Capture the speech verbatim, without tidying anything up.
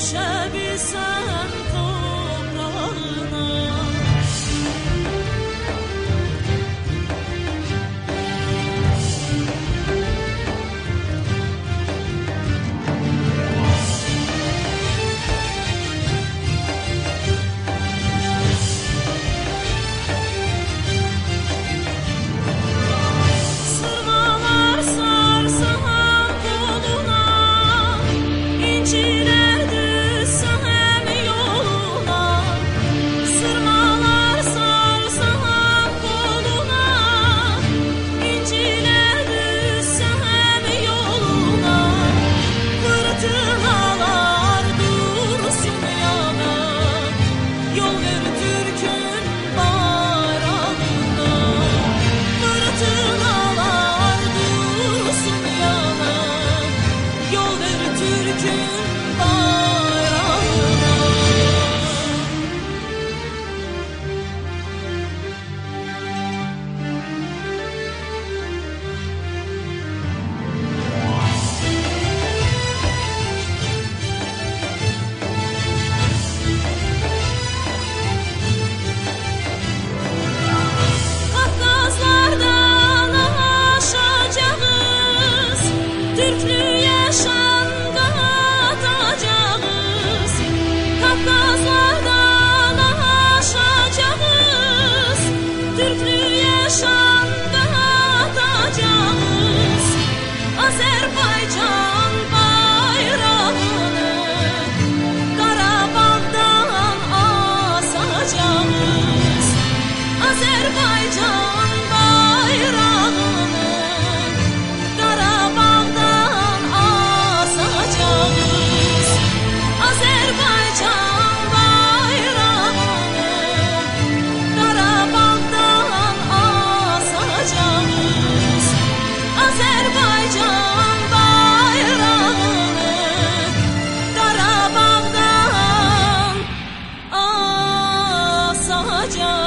düşebilsen toprağına. Sırmalar sarsan koluna, inciler düşsem yoluna. Sırmalar sarsan koluna, inciler düşsem yoluna. Fırtınalar dursun yana, yol ver Türk'ün bayrağına. Fırtınalar dursun yana, yol ver Türk'ün bayrağına. Kafkaslardan aşacağız, Türklü yaşam katacağız. Kafkaslardan aşacağız, Türklü yaşam katacağız. Azerbaycan bayrağını Qarabağdan asacağız. Azerbaycan bayrağını Qarabağdan asacağız. Azerbaycan bayrağını Qarabağdan asacağız. Azerbaycan bayrağını Qarabağdan asacağız.